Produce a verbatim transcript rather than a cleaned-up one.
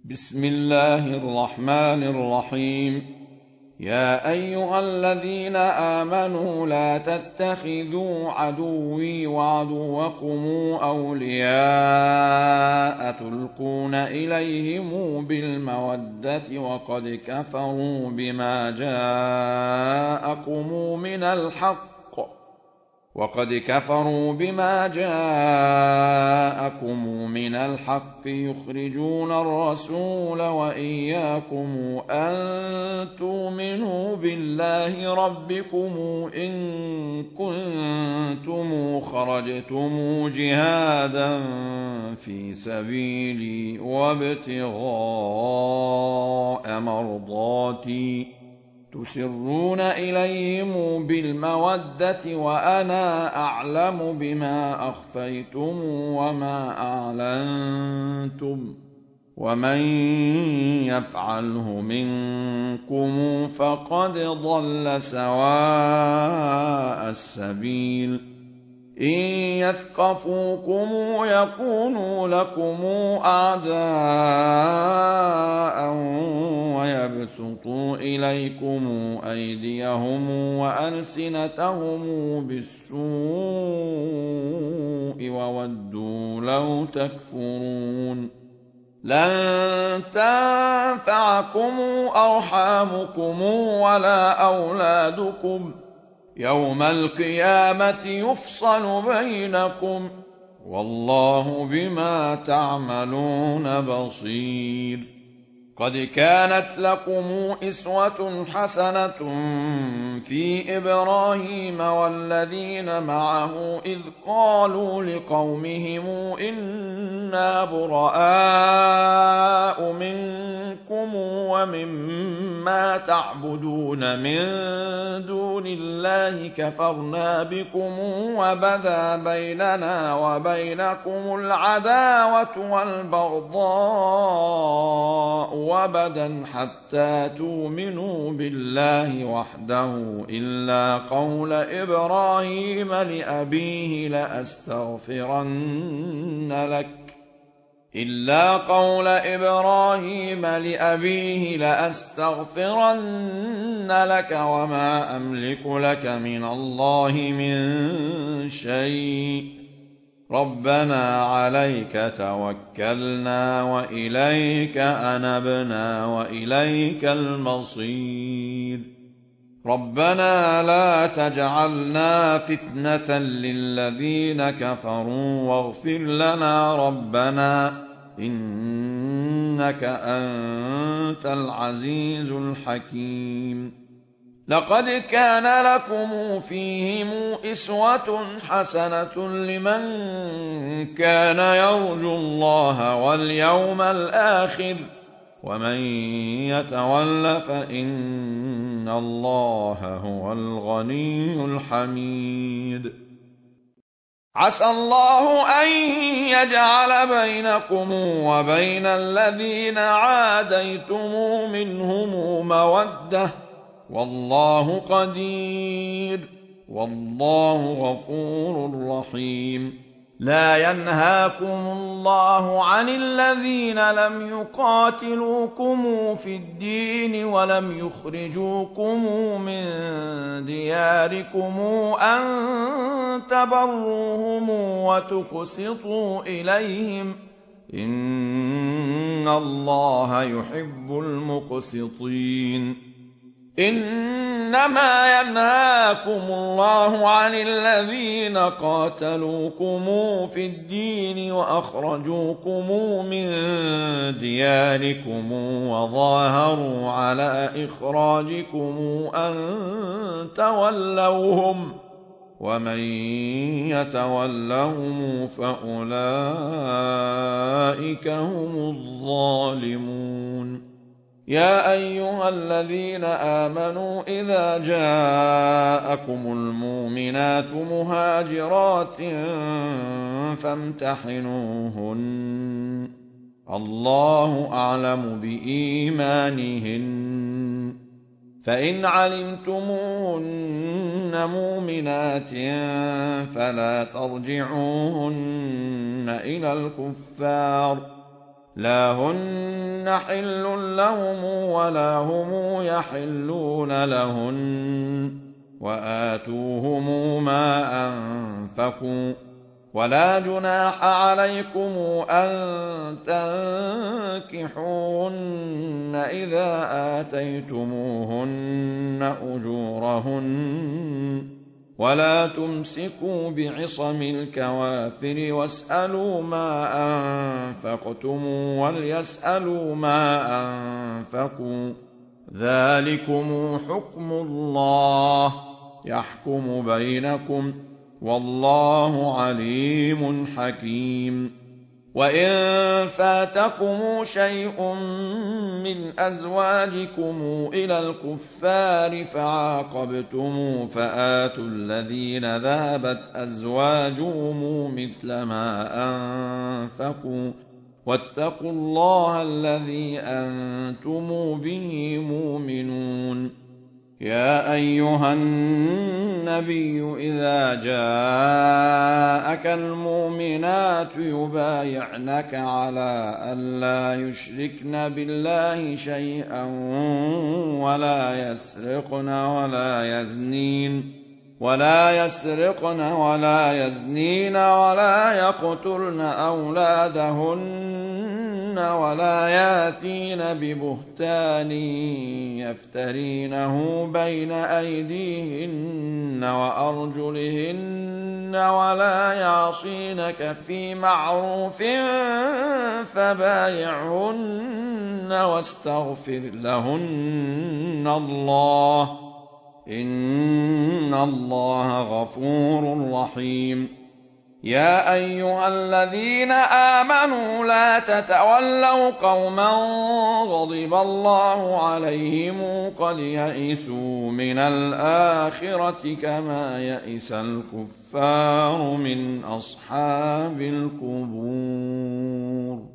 بسم الله الرحمن الرحيم. يا أيها الذين آمنوا لا تتخذوا عدوي وعدوكم أولياء تلقون إليهم بالمودة وقد كفروا بما جاءكم من الحق وقد كفروا بما جاءكم من الحق يخرجون الرسول وإياكم أن تؤمنوا بالله ربكم إن كنتم خرجتم جهادا في سبيلي وابتغاء مرضاتي تسرون إليهم بالمودة وأنا أعلم بما أخفيتم وما أعلنتم ومن يفعله منكم فقد ضل سواء السبيل. إن يثقفوكم يكونوا لكم أعداء ويبسطوا إليكم أيديهم وألسنتهم بالسوء وودوا لو تكفرون. لن تنفعكم أرحامكم ولا أولادكم يوم القيامة يفصل بينكم والله بما تعملون بصير. قد كانت لكم أسوة حسنة في إبراهيم والذين معه إذ قالوا لقومهم إنا براء منكم ومما تعبدون من دون الله كفرنا بكم وبدا بيننا وبينكم العداوة والبغضاء وأبدا حتى تؤمنوا بالله وحده إلا قول إبراهيم لأبيه لأستغفرن لك إلا قول إبراهيم لأبيه لأستغفرن لك وما أملك لك من الله من شيء ربنا عليك توكلنا وإليك أنبنا وإليك المصير. ربنا لا تجعلنا فتنة للذين كفروا واغفر لنا ربنا إنك أنت العزيز الحكيم. لقد كان لكم فيهم أسوة حسنة لمن كان يرجو الله واليوم الآخر ومن يتول فإن الله هو الغني الحميد. عسى الله أن يجعل بينكم وبين الذين عاديتم منهم مودة والله قدير والله غفور رحيم. لا ينهاكم الله عن الذين لم يقاتلوكم في الدين ولم يخرجوكم من دياركم أن تبروهم وتقسطوا إليهم إن الله يحب المقسطين. إنما ينهاكم الله عن الذين قاتلوكم في الدين وأخرجوكم من دياركم وظاهروا على إخراجكم أن تولوهم ومن يتولهم فأولئك هم الظالمون. يا أيها الذين آمنوا إذا جاءكم المؤمنات مهاجرات فامتحنوهن الله أعلم بإيمانهن فإن علمتموهن مؤمنات فلا ترجعوهن إلى الكفار لا هن حل لهم ولا هم يحلون لهن وآتوهم ما أنفقوا ولا جناح عليكم أن تنكحوهن إذا آتيتموهن أجورهن ولا تمسكوا بعصم الكوافر واسألوا ما أنفقتم وليسألوا ما أنفقوا ذلكم حكم الله يحكم بينكم والله عليم حكيم. وإن فاتكم شيء من أزواجكم إلى الكفار فعاقبتم فآتوا الذين ذهبت أزواجهم مثل ما أنفقوا واتقوا الله الذي أنتم به مؤمنون. يا أيها النبي إذا جاءك المؤمنات يبايعنك على أن لا يشركن بالله شيئا ولا يسرقن ولا يزنين ولا يسرقن ولا يزنين ولا يقتلن أولادهن ولا ياتين ببهتان يفترينه بين أيديهن وأرجلهن ولا يعصينك في معروف فبايعهن واستغفر لهن الله إن الله غفور رحيم. يا أيها الذين آمنوا لا تتولوا قوما غضب الله عليهم قد يئسوا من الآخرة كما يئس الكفار من أصحاب القبور.